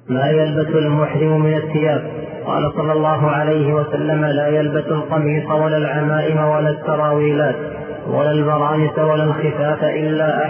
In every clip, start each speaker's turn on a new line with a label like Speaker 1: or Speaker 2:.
Speaker 1: ما يلبس المحرم من الثياب. قال صلى الله عليه وسلم: لا يلبس القميص ولا العمائم ولا السراويلات ولا البرانس ولا الخفاف إلا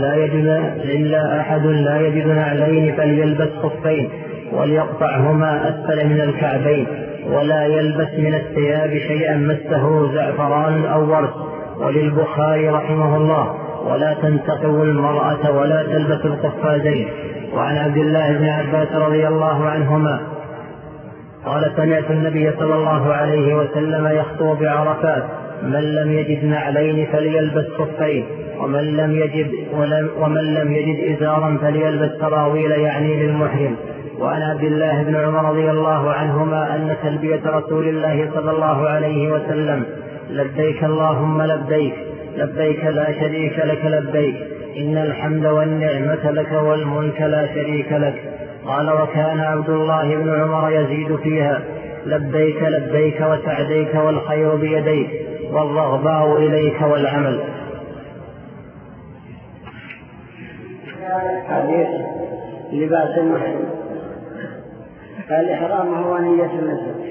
Speaker 1: أحد لا يجد نعلين فليلبس خفين وليقطعهما أسفل من الكعبين، ولا يلبس من الثياب شيئا مسه زعفران أو ورس. وللبخاري رحمه الله: ولا تنتقب المرأة ولا تلبس القفازين. وعن عبد الله بن عباس رضي الله عنهما قال: سمعت النبي صلى الله عليه وسلم يخطب بعرفات: من لم يجد نعلين فليلبس خفين، ومن لم يجد إزارا فليلبس سراويل، يعني للمحرم. وعن عبد الله بن عمر رضي الله عنهما أن تلبية رسول الله صلى الله عليه وسلم: لبيك اللهم لبيك، لبيك لا شريك لك لبيك، إن الحمد والنعمة لك والملك لا شريك لك. قال: وكان عبد الله بن عمر يزيد فيها: لبيك لبيك وسعديك والخير بيديك والرغباء إليك والعمل.
Speaker 2: حديث لباس المحرم. الإحرام هو نية النسك.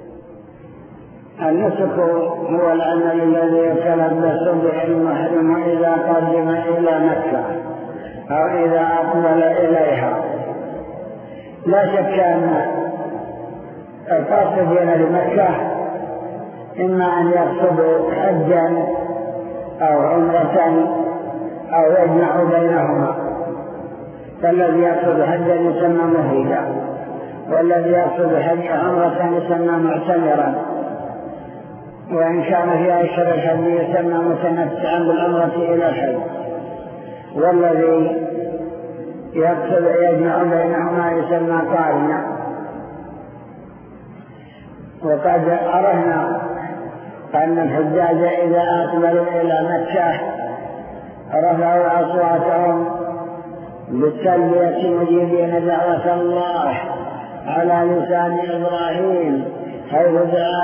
Speaker 2: النسك هو العمل الذي يتلبس به المحرم إذا قدم إلى مكة أو إذا أقبل إليها. لا شك أن القاصدين لمكة إما أن يقصدوا حجا أو عمرة أو يجمع بينهما، فالذي يقصد حجا يسمى مهيدا، والذي يقصد عمرة يسمى معتمرا، وإن كان في أشهر الحج يسمى متمتعا بالعمرة إلى الحج، والذي يقصد يجمع بينهما يسمى قارنا. وقد عرفنا أن الحجاج إذا أقبلوا إلى مكة رفعوا أصواتهم بالتلبية مجيبين دعوة الله على لسان إبراهيم، حيث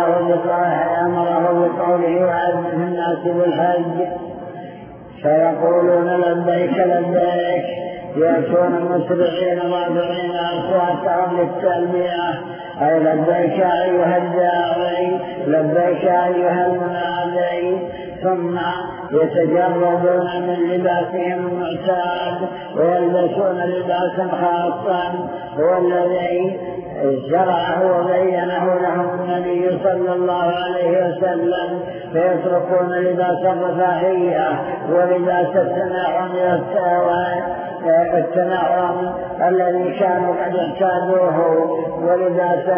Speaker 2: أمره بقوله: وأذن الناس بالحج، فيقولون: لبيك لبيك، يأتون مسرعين رافعين أصواتهم للتلبية، أي: لبيك أيها الداعي، لبيك أيها المنادي. ثم يتجردون من لباسهم المعتاد ويلبسون لباسا خاصا هو الذي شرعه وبينه لهم النبي صلى الله عليه وسلم، فيتركون لباس الرفاهية ولباس التنعم الذي كانوا قد اعتادوه، ولباس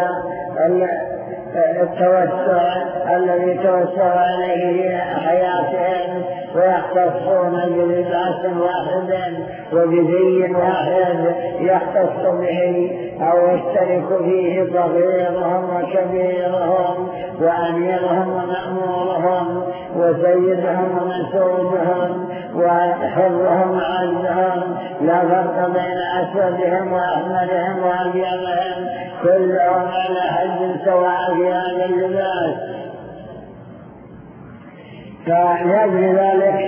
Speaker 2: التوسع الذي توسع عليه في حياتهم، ويختصون بلباس واحد وبزي واحد يختص به أو يشترك فيه صغيرهم وكبيرهم وأميرهم ومأمورهم وسيدهم ومسعودهم وحرهم وعزهم، لا فرق بين أسودهم وأحمرهم وأبيضهم، كلهم على حد سواء في هذا اللباس. فلأجل ذلك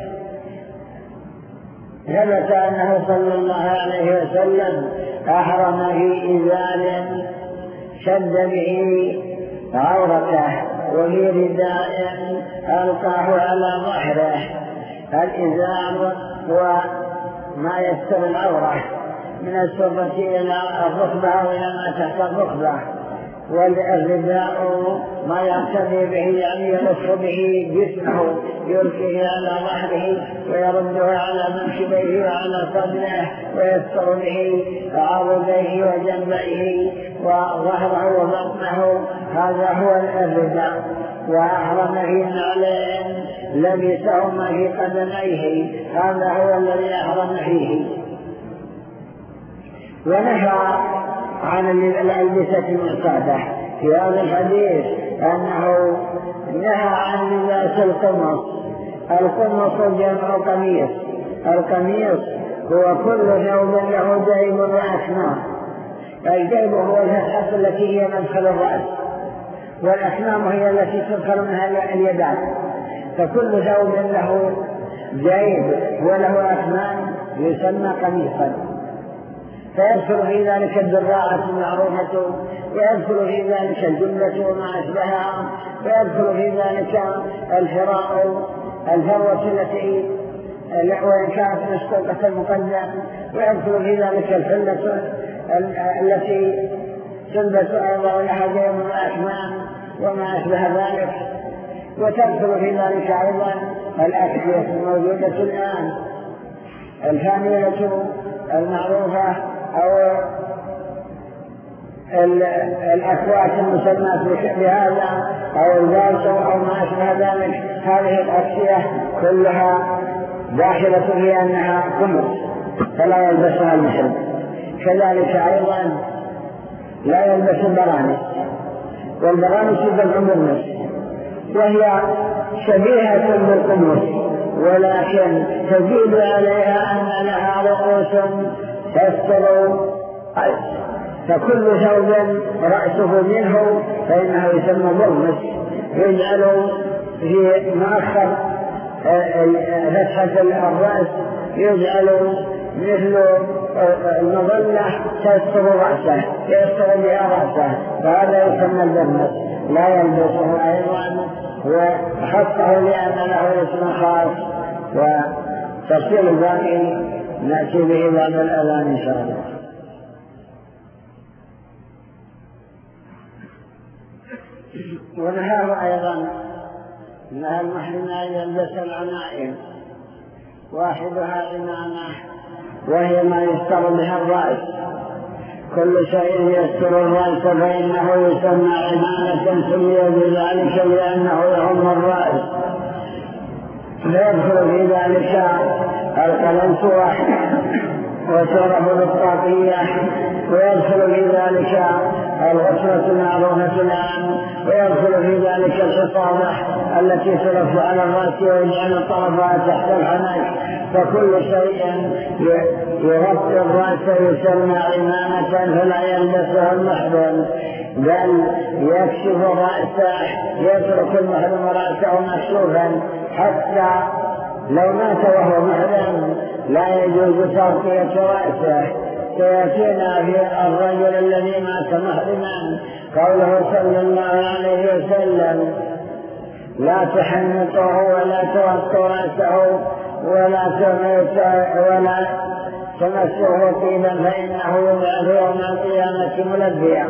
Speaker 2: ثبت أنه صلى الله عليه وسلم أحرم في إزار شد به عورته وفي رداء ألقاه على ظهره. الإزار هو ما يستر العورة من السرة إلى الركبة وإلى ما تحت الركبة، والرداء ما يعتني به، يعني يلف به جسمه، يلقيه على ظهره ويرده على منكبيه وعلى صدره، ويستر به عضديه وجنبيه وظهره وبطنه. هذا هو الرداء. وأحرم في نعلين لبسهما في قدميه، هذا هو الذي أحرم فيه. ونهى عن الألبسة المعتادة في هذا الحديث، أنه نهى عن لباس القمص. القمص جمع قميص. القميص هو كل ثوب له جيب وأكمام. الجيب هو الفتحة التي هي مدخل الرأس، والأكمام هي التي تدخل منها اليدان. فكل ثوب له جيب وله أكمام يسمى قميصا. فيدخل في ذلك الدراعة المعروفة، ويدخل في ذلك الجملة وما أشبهها، ويدخل في ذلك الفروة التي وإن كانت مسقوطة المقدم، ويدخل في ذلك الحلة التي تلبس أيضا لحجين الأكمام وما أشبه ذلك، وتدخل في ذلك أيضا الأكسية الموجودة الآن، الفانيلة المعروفة أو الأكوات المسمات بهذا أو البالطو أو ما أشبه ذلك. هذه الأكسية كلها داخلة في أنها قمص فلا يلبسها المحرم. كذلك أيضا لا يلبس البرانس، والبرانس جمع مرنس، وهي شبيهة بالقمص ولكن تزيد عليها أن لها رؤوس تستر، فكل ثوب رأسه منه فإنه يسمى برنس، يجعل في مؤخر فتحة الرأس يجعل مثل المظلة تستر رأسه، يستر بها رأسه، فهذا يسمى البرنس، لا يلبسه أيضا، وخصه لأن له اسم خاص. وتفصيل الباقي نأتي به بعد الأذان إن شاء الله. ونهاه أيضا أنها المحرم أن يلبس العمائم، واحدها عمامة وهي ما يستر بها الرأس، كل شيء يستر الرأس فإنه يسمى عمامة، سمي بذلك لأنه يهم الرأس. فيدخل في ذلك القلنسوة وشرب الطاقية، ويدخل في ذلك الغسلة المعروفة الآن، ويدخل في ذلك الحصابة التي تلف على الرأس ويجعل طرفها تحت الحنك، فكل شيء يغطي الرأس يسمى عمامة فلا يلبسه المحرم، بل يكشف رأسه، يترك المحرم رأسه مكشوفا، حتى لو مات وهو محرم لا يجوز تغطية رأسه. سيأتينا في الرجل الذي مات محرما قوله صلى الله عليه وسلم: لا تحنطه ولا تغطوا رأسه ولا تمسه طيبا فإنه يبعث يوم القيامة ملبيا.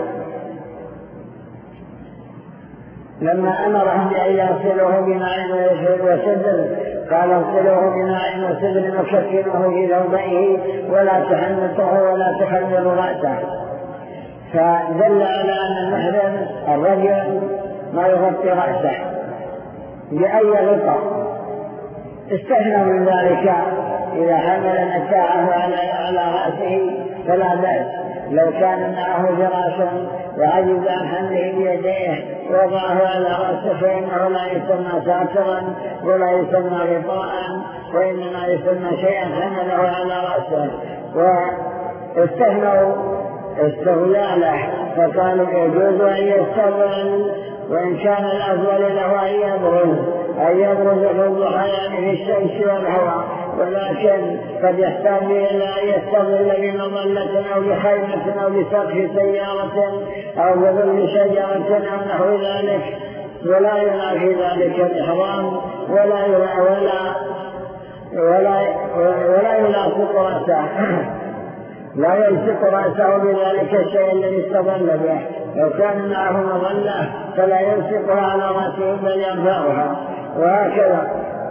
Speaker 2: لما أمرهم بأن يغسلوه بماء وسدر قال: اغسلوه بماء وسدر وكفنوه في ثوبيه ولا تحنطه ولا تخمر رأسه. فدل على أن المحرم الرجل ما يغطي رأسه بأي غطاء، استثنى من ذلك إذا حمل متاعه على رأسه فلا بأس، لو كان معه فراش وعجز عن حمله بيديه وضعه على رأسه فإنه لا يسمى ساترا ولا يسمى غطاء، وإنما يسمى شيئا حمله على رأسه. واستثنوا استغلاله فقالوا يجوز أن يستغل، وإن كان الأفضل له أن يبرز في الضحيان في الشمس والهواء، ولكن قد يحتاج إلى أن يستظل بمظلة أو بخيمة أو بسقف سيارة أو بظل شجرة أو نحو ذلك، ولا يرى في ذلك الإحرام ولا يلاصق رأسه، لا يلصق رأسه بذلك الشيء الذي استظل به. لو كان معه مظلة فلا يلصقها على رأسه بل يرفعها، وهكذا.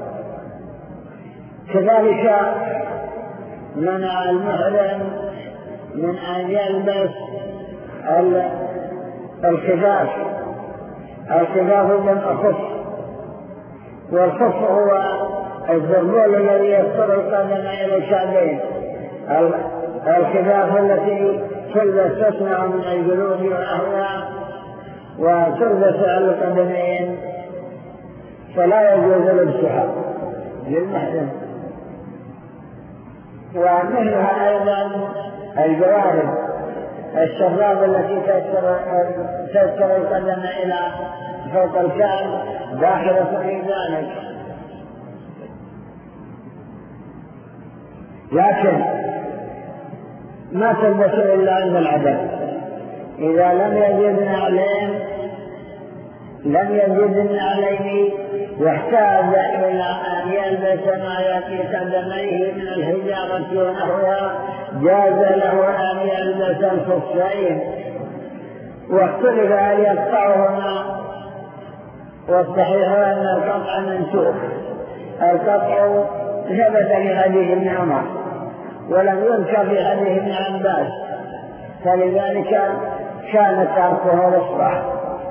Speaker 2: كذلك منع المحرم من أن يلبس الخفاف. الخفاف جمع خف، والخف هو الزربول الذي يستر القدم إلى الكعبين. الخفاف التي تلبس تصنع من الجلود والأهواء وتلبس على القدمين، فلا يجوز لبسها للمحرم. ومثلها أيضا الجوارب، الشراب التي تستر القدم إلى فوق الكعب داخلة في ذلك. لكن ما تلبس إلا عند العدد. إذا لم يجد نعلين واحتاج إلى أن يلبس ما يقي قدميه من الحجارة ونحوها جاز له أن يلبس الخفين. واختلف هل يقطعهما، والصحيح أن القطع منسوخ. القطع ثبت في حديث ابن عمر ولم يذكر في حديث ابن عباس، فلذلك كان تركه رخصة،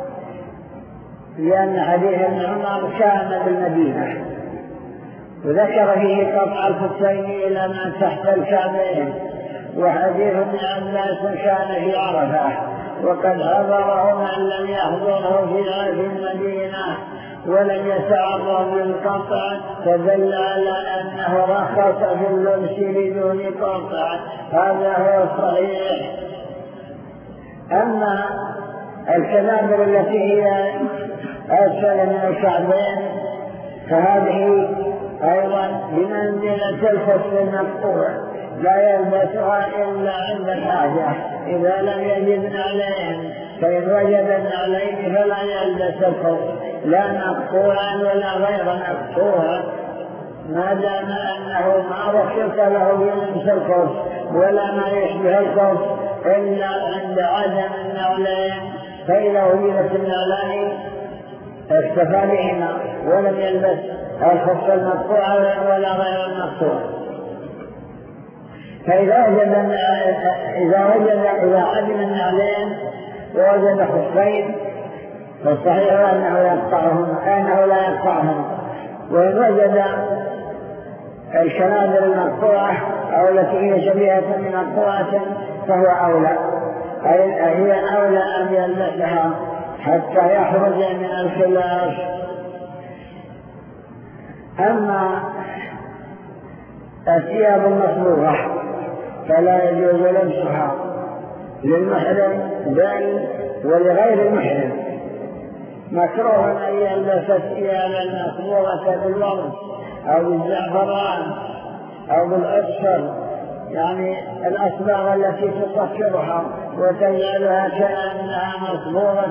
Speaker 2: لأن حديث ابن عمر كان بالمدينة وذكر فيه قطع الخفين إلى ما تحت الكعبين، وحديث ابن عباس كان في عرفة وقد حضره من لم يحضره في المدينة ولم يتعرض للقطع، فدل على أنه رخص في اللبس بدون قطع. هذا هو الصحيح. أما الكنابر التي هي أسفل من الكعبين فهذه أيضا بمنزلة الخف المقطوع، لا يلبسها إلا عند الحاجة إذا لم يجد نعلين، فإن وجد نعلين فلا يلبس الخف لا مقطوعا ولا غير مقطوع، ما دام أنه ما رخص له بلبس الخف ولا ما يشبه الخف إلا عند عدم النعلين، فإذا وجدت النعلين اكتفى بهما ولم يلبس الخف المقطوع ولا غير المقطوع. فإذا عدم النعلين ووجد خفين فالصحيح أنه لا يقطعهم. وإن وجد الكنادر المقطوعة أو التي هي شبيهة بمقطوعة فهو أولى، هي أولى أن يلبسها حتى يخرج من الخلاف. أما الثياب المصبوغة فلا يجوز لبسها للمحرم بل ولغير المحرم. مكروه أن يلبس الثياب المصبوغة بالورد أو بالزعفران أو بالأصفر، يعني الأصباغ التي تصفرها وتجعلها كأنها مصبوغة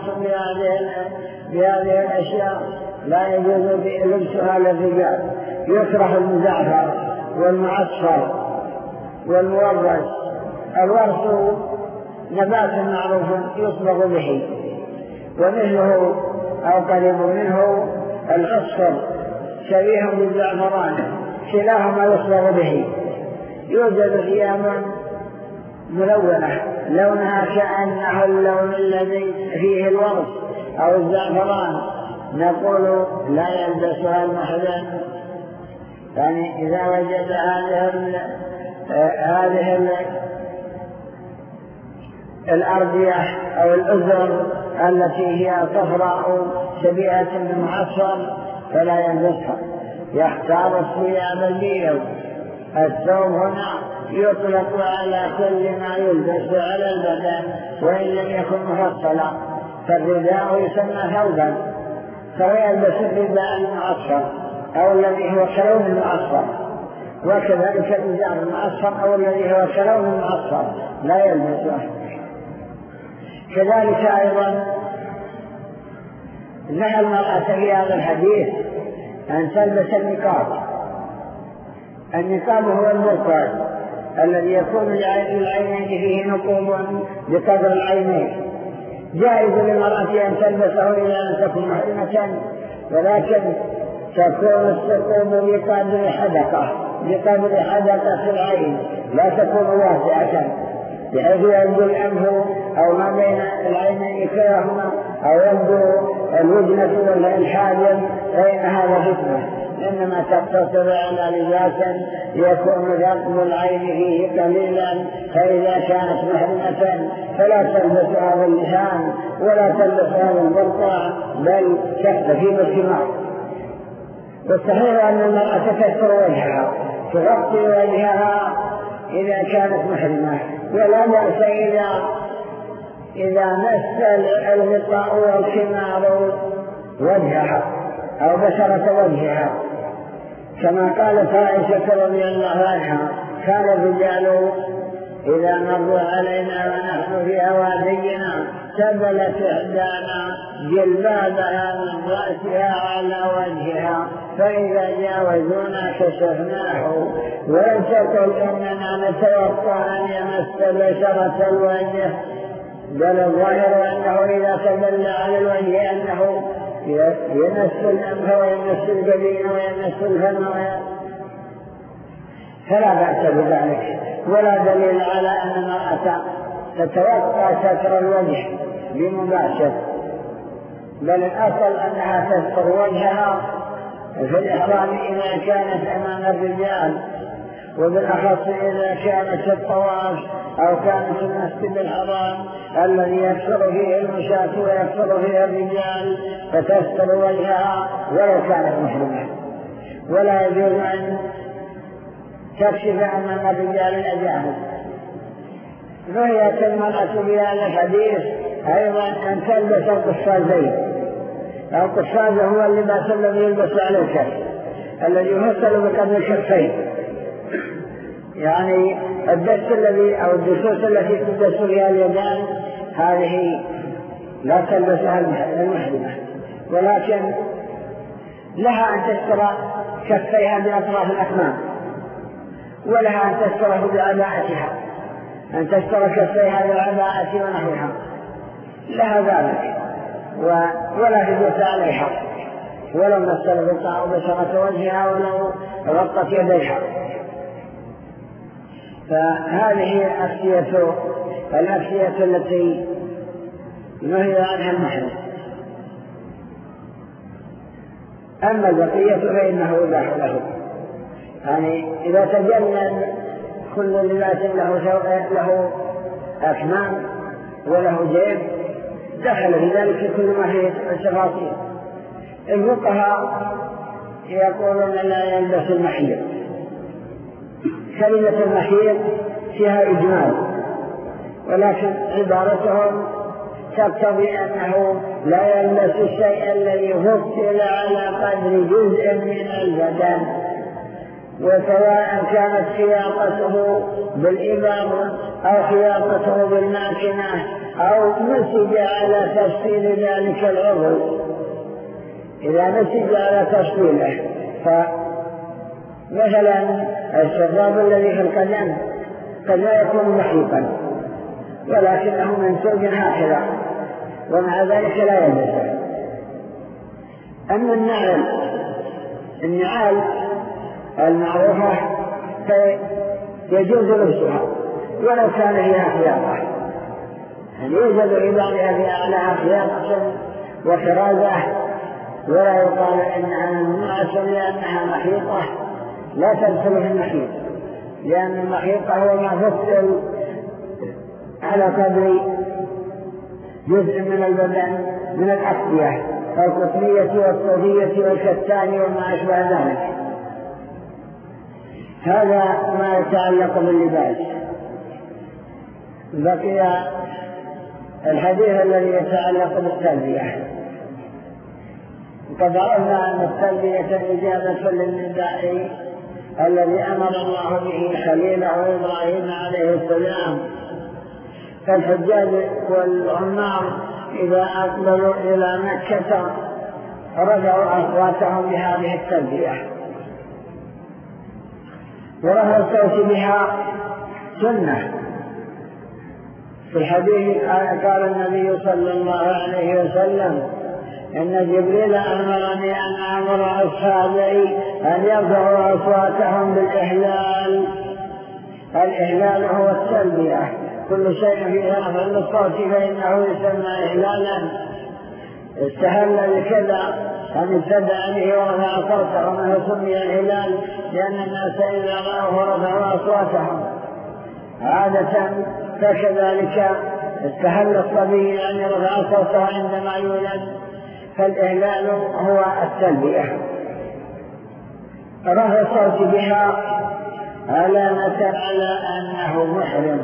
Speaker 2: بهذه الأشياء لا يجوز لبسها للرجال. يكره المزعفر والمعصفر والمورد. الورد نبات معروف يصبغ به، ومثله أو قريب منه الأصفر شبيه بالزعفران، كلاهما يصبغ به. يوجد ثياب ملونة لونها كأنه اللون الذي فيه الورد أو الزعفران، نقول لا يلبسها المحرم. يعني إذا وجد هذه الأردية أو الأزر التي هي صفراء شبيهة بالمعصفر فلا يلبسها، يختار الثياب البيض. الثوب هنا يطلق على كل ما يلبس على البدن وإن لم يكن مفصلا، فالرداء يسمى ثوبا، فيلبس الرداء المعصفر أو الذي هو كلون المعصفر، وكذلك الإزار المعصفر أو الذي هو كلون المعصفر لا يلبسه. كذلك أيضا نهى المرأة في هذا الحديث أن تلبس النقاب. النقاب هو المرقع الذي يكون للعينين فيه نقوب بقدر العينين. جائز للمرأة أن تلبسه إلى أن تكون محرمة، ولكن تكون الثقوب بقدر حدقة العين، لا تكون واسعة بحيث يبدو الأنف أو ما بين العينين كلاهما أو يبدو الوجنة والحاجب، فإن هذا فتنة. إنما تقتصر على لباس يكون ثقب العين فيه قليلا، فإذا كانت محرمة فلا تلبس هذا اللسان ولا تلبس هذا البرقع، بل تكتفي بالثمار. والصحيح أن المرأة تكسر وجهها، تغطي وجهها إذا كانت محرمة، ولا بأس إذا مس الغطاء والخمار وجهها أو بشرة وجهها، كما قالت عائشة رضي الله عنها: كان الرجال إذا مروا علينا ونحن في أوادينا سبلت إحدانا جلبابها من رأسها على وجهها، فإذا جاوزونا كشفناه. ولم تقل إننا نتوقع أن يمس بشرة الوجه، بل الظاهر أنه إذا تدل على الوجه أنه يمس الأنف ويمس الجبين ويمس الفم، فلا بأس بذلك. ولا دليل على أن المرأة تتوقع ستر الوجه بمباشر، بل الأصل أنها تستر وجهها في الإحرام إذا كانت أمام الرجال، وبالأخص إذا كانت الطواف أو كانت المسجد الحرام الذي يكثر فيه المشاة ويكثر فيه الرجال، فتستر وجهها ولو كانت محرمة. ولا يجوز أن تكشف أمام الرجال الأجانب. نهيت المرأة بهذا الحديث أيضا أن تلبس القفازين. القفاز هو اللباس الذي يلبس على الكف، الذي يمثل بقدر الكفين، يعني الدس الذي أو الدسوس التي تدس فيها اليدان هذه لا تلبسها المحرمة، ولكن لها أن تستر كفيها بأطراف الأكمام، ولها أن تستره بعباءتها، أن تستر كفيها بالعباءة ونحوها، لها ذلك، ولا تدوس عليها ولو مثل بقاء بشرة وجهها ولو غطت يديها. فهذه الأكسية التي نهي عنها المحرم. أما البقية فإنه يباح له، يعني إذا تجنن كل لباس له أكمام وله جيب دخل في ذلك كل ما فيه التفاصيل. الفقهاء يقولون لا يلبس المحيط. كلمة المحيط فيها إجمال، ولكن عبارتهم تقتضي أنه لا يلبس الشيء الذي فصل على قدر جزء من البدن، وسواء كانت خياطته بالإبر أو خياطته بالماكنة أو نسج على تفصيل ذلك العضو. إذا نسج على تفصيله، فمثلا الشراب الذي في القدم قد لا يكون محيطا ولكنه منسوج هكذا، ومع ذلك لا يلبسه. أما النعال المعروفة فيجوز لبسها ولو كان فيها خياطة، يعني يوجد عبارها في أعلاها خياطة وخرازة، ولا يقال إنها ممنوعة لأنها محيطة، لا تدخل في المحيط، لأن المحيط هو ما فصل على قدر جزء من البدن من الأحذية القطنية والصوفية والكتان وما أشبه ذلك. هذا ما يتعلق باللباس. بقي الحديث الذي يتعلق بالتلبية. وقد عرفنا أن التلبية إجابة للنداء الذي أمر الله به خليله إبراهيم عليه السلام. فالحجاج والعمار إذا أقبلوا إلى مكة رفعوا أصواتهم بهذه التلبية، ورفع الصوت بها سنة. في الحديث قال النبي صلى الله عليه وسلم: إن جبريل أمرني أن أمر أصحابي أن يرفعوا أصواتهم بالإهلال. الإهلال هو التلبية، كل شيء فيه رفع الصوت فإنه يسمى إهلالا. استهل بكذا أن ابتدأ به ورفع صوته، منه سمي الهلال لأن الناس إذا رأوه رفعوا أصواتهم عادة. فكذلك استهل الصبي أن يرفع صوته عندما يولد، فالإهلال هو التلبية. رفع الصوت بها علامة على أنه محرم.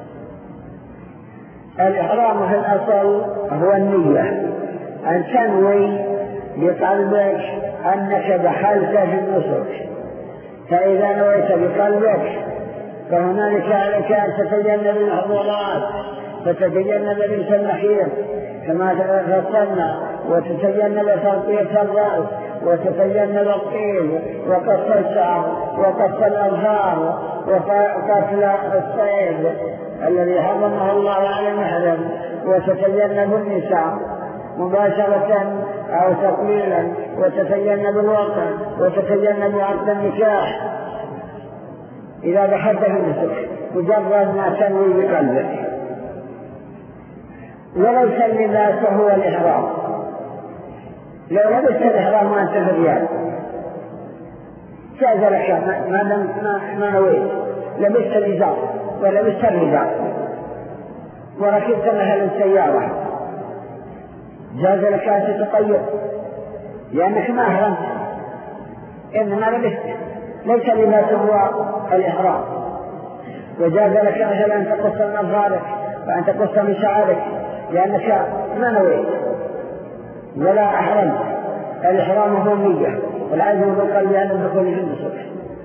Speaker 2: الإحرام في الأصل هو النية، أن تنوي بقلبك أنك دخلت في النسك. فإذا نويت بقلبك فهنالك عليك أن تتجنب المحظورات، فتتجنب لبس المحيط كما فصلنا، وتتجنب تغطية الرأس، وتتجنب الطيب وقص الشعر وقص الأظفار وقتل الصيد الذي حرمه الله على المحرم، وتتجنب النساء مباشرة أو تقليلا، وتتجنب الوقت، وتتجنب عقد النكاح إذا دخلت في النسك مجرد ما تنوي بقلبك. وليس اللباس هو الإحرام. لو لبست الإحرام وأنت في الرياض جاز لك ما نويت، لبست الإزار ولبست الرداء وركبت مثلا السيارة، جاز لك أن تتقيد لأنك ما أحرمت، إنما لبست. ليس اللباس هو الإحرام. وجاز لك مثلا أن تقص من أظفارك وأن تقص من شعرك لأنك ما نويت ولا أحرمت. الإحرام هو النية والعزم بالقلب عن الدخول في النسك.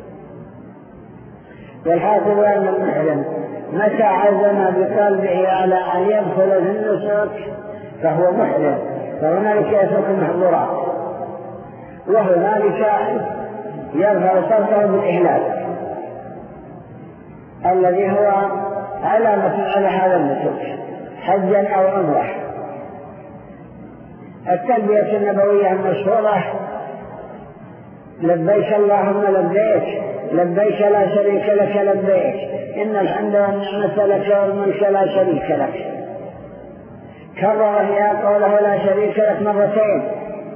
Speaker 2: والحاصل أن المحرم متى عزم بقلبه على أن يدخل في النسك فهو محرم، فهنالك يترك المحظورات، وهنالك يظهر صوته بالإهلال الذي هو علامة على هذا النسك حجا أو عمرة. التلبية النبوية المشهورة: لبيك اللهم لبيك، لبيك لا شريك لك لبيك، إن الحمد والنعمة لك والملك لا شريك لك. كرر فيها قوله لا شريك لك مرتين،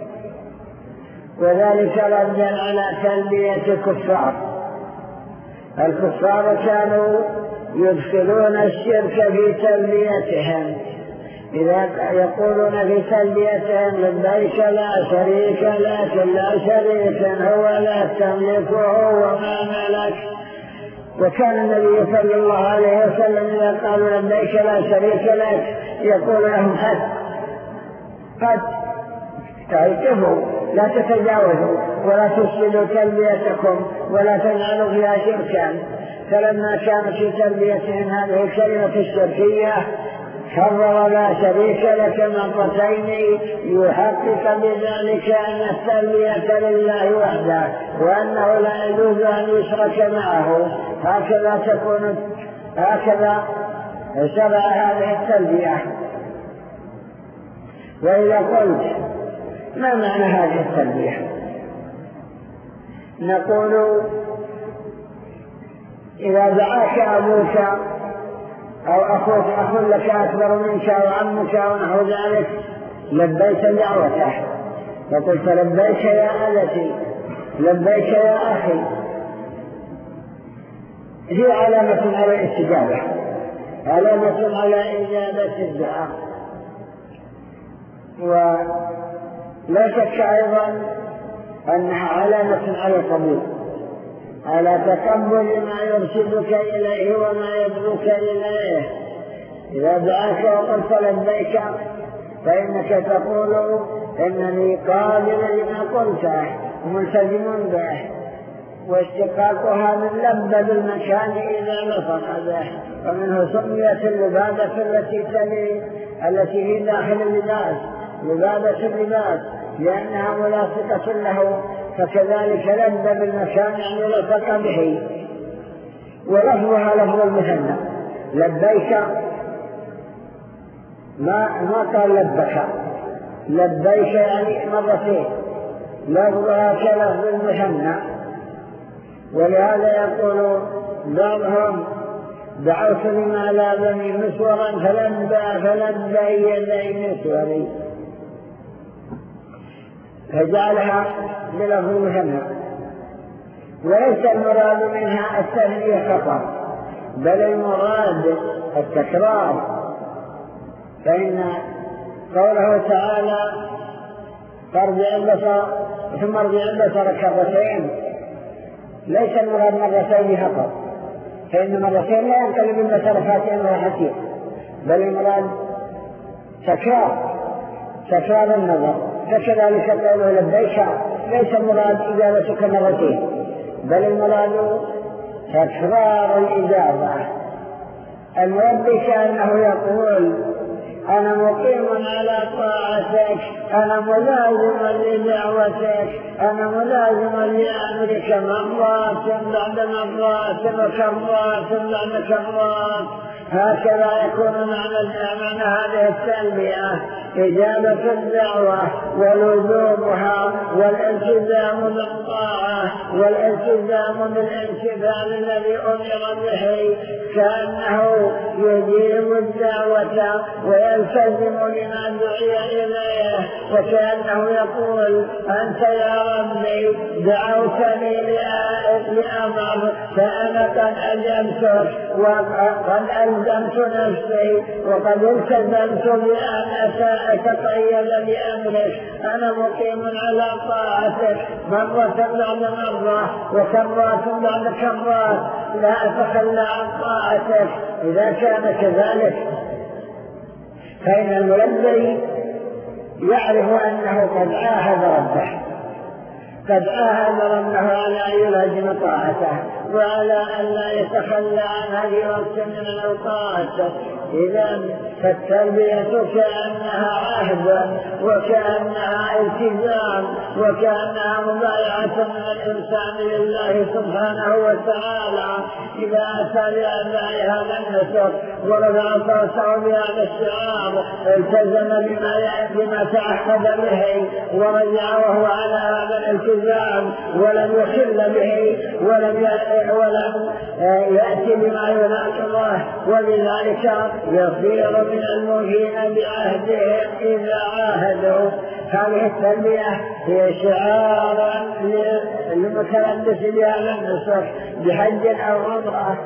Speaker 2: وذلك ردا على تلبية الكفار. الكفار كانوا يدخلون الشرك في تلبيتهم، إذا يقولون في تلبيتهم لبيك لا شريك لك، لا شريك هو لا تملكه وما ملك. وكان النبي صلى الله عليه وسلم إذا قالوا لبيك لا شريك لك يقول لهم قد تعرفوا، لا تتجاوزوا ولا تفسدوا تلبيتكم ولا تجعلوا فيها شركا. فلما كانت في تلبيتهم هذه الكلمة الشركية كرر لا شريك لك مرتين يحقق بذلك أن التلبية لله وحده وأنه لا يجوز أن يشرك معه. هكذا شرع هذه التلبية. وإذا قلت ما معنى هذه التلبية؟ نقول إذا دعاك أبوك أو أخ لك أكبر منك أو عمك أو نحو ذلك لبيت دعوته، فقلت لبيك يا أبتي، لبيك يا أخي، هي علامة على الاستجابة، علامة على إجابة الدعاء. ولا شك أيضا أنها علامة على القبول، على تقبل ما يرشدك إليه وما يدعوك إليه. إذا دعاك وقلت لبيك فإنك تقول إنني قابل لما قلته وملتزم به، واشتقاقها من لب بالمكان إذا نطق به، ومنه سميت اللبابة التي في داخل اللباس لبابة اللباس لأنها ملاصقة له، فكذلك لب بالمكان يعني لصق به. ولفظها لفظ المثنى، لبيك ما قال لبك، لبيك يعني مرتين، لفظها كلفظ المثنى. ولهذا يقول بعضهم دعوت لما لابني مسورا فلبى يدي مسوري، فجعلها بلفظ المثنى. وليس المراد منها التثنية فقط، بل المراد التكرار. فإن قوله تعالى فارجع البصر ثم ارجع البصر كرتين، ليس المراد مرتين فقط، فإن مرتين لا ينقلب البصر فاتحا وحسين، بل المراد تكرار النظر. فكذلك قوله لبيك ليس المراد إجابتك مرتين، بل المراد تكرار الإجابة. المربي كأنه يقول أنا مقيم على طاعتك، أنا ملازم لدعوتك، أنا ملازم لأمرك مرات بعد مرات وكرات بعد كرات. هكذا يكون معنى هذه التلبية إجابة الدعوة ولزومها والالتزام بالطاعة والالتزام بالامتثال الذي أمر به، كأنه يجيب الدعوة ويلتزم بما دعي إليه، وكأنه يقول أنت يا ربي دعوتني لأمر فأنا قد أجبتك وقد ألزمت نفسي وقد التزمت بأن أتقيد بأمرك. أنا مقيم على طاعتك مرة بعد مرة وكرات بعد كرات، لا أتخلى عن طاعتك. إذا كان كذلك فإن الملبي يعرف أنه قد عاهد ربه، قد عاهد ربه على أن يلازم طاعته وعلى أن لا يتخلى عن هذه وقت من الأوقات. إذا فالتربية كأنها عهد وكأنها التزام وكأنها مبايعة من الإنسان لله سبحانه وتعالى. إذا أتى بأداء هذا النسك ورفع صوته بهذا الشعار التزم بما تعهد به ورجع وهو على هذا الالتزام ولم يخل به ولم يأتي بما يناقضه، ولذلك يصير من الموفين بعهدهم إذا عاهدوا. هذه التلبية هي شعار للمتلبس بهذا النسك بحج أو عمرة،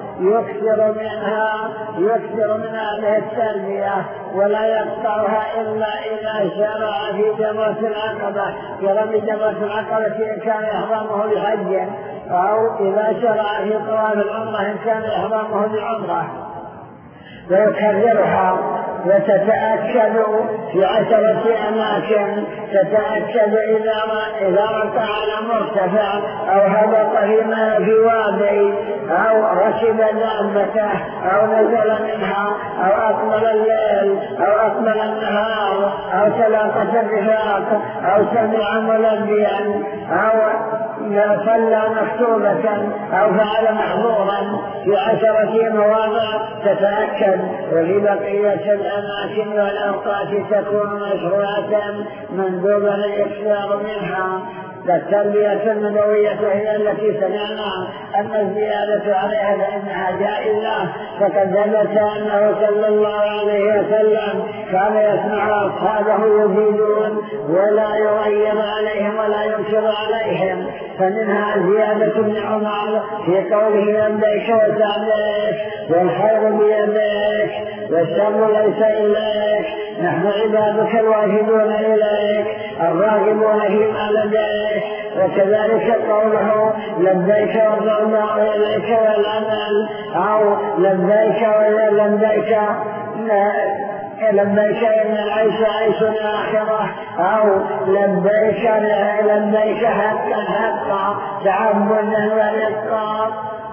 Speaker 2: يكثر من هذه التلبية ولا يقطعها إلا إذا شرع في جمرة العقبة. يرمي جمرة العقبة إن كان إحرامه بحج، أو إذا شرع في طواف العمرة إن كان إحرامه بعمرة، ويكررها وتتأكد في 10 أماكن. تتأكد إذا ركع على مرتفع أو هبط في وادي أو ركب دابته أو نزل منها أو أقبل الليل أو أقبل النهار أو تلاقت الرفاق أو سمع ملبيا أو صلى مكتوبة أو فعل محظورا في 10 مواضع تتأكد. وفي بقية الأماكن والأوقات تكون مشروعة مندوبا الإكثار منها. فالتربية النبوية هي التي سمعنا أن الزيادة عليها فإنها جائزة، فقد ثبت أنه صلى الله عليه وسلم كان يسمع أصحابه يزيدون ولا يغير عليهم ولا ينكر عليهم. فمنها زيادة ابن عمر في قوله لبيك وسعديك والخير بيديك والشر ليس إليك، نحن عبادك الواجبون إليك الراغبون فيما لديك. وكذلك قوله لبيك والرغباء إليك والأمل، أو لبيك لبيك إن العيش عيش الآخرة، أو لبيك حقا تعبدا ورقا.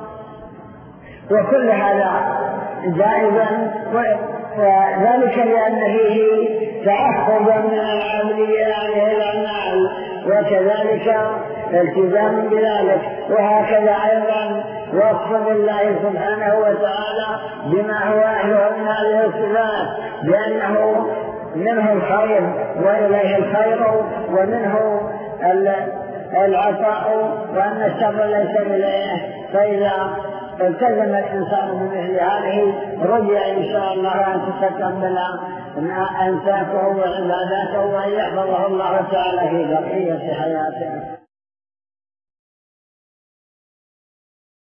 Speaker 2: وكل هذا جائزا، وذلك لأن فيه تعهدا من العبد بهذه الأعمال وكذلك التزام بذلك. وهكذا أيضا وصف الله سبحانه وتعالى بما هو أهله من هذه الصفات، بأنه منه الخير وإليه الخير ومنه العطاء وأن الشر ليس إليه. فإذا التزم الإنسان بمثل هذه رجع إن شاء الله أن تتقبل أنساكه وعباداته وأن يحفظه الله تعالى في بقية حياته.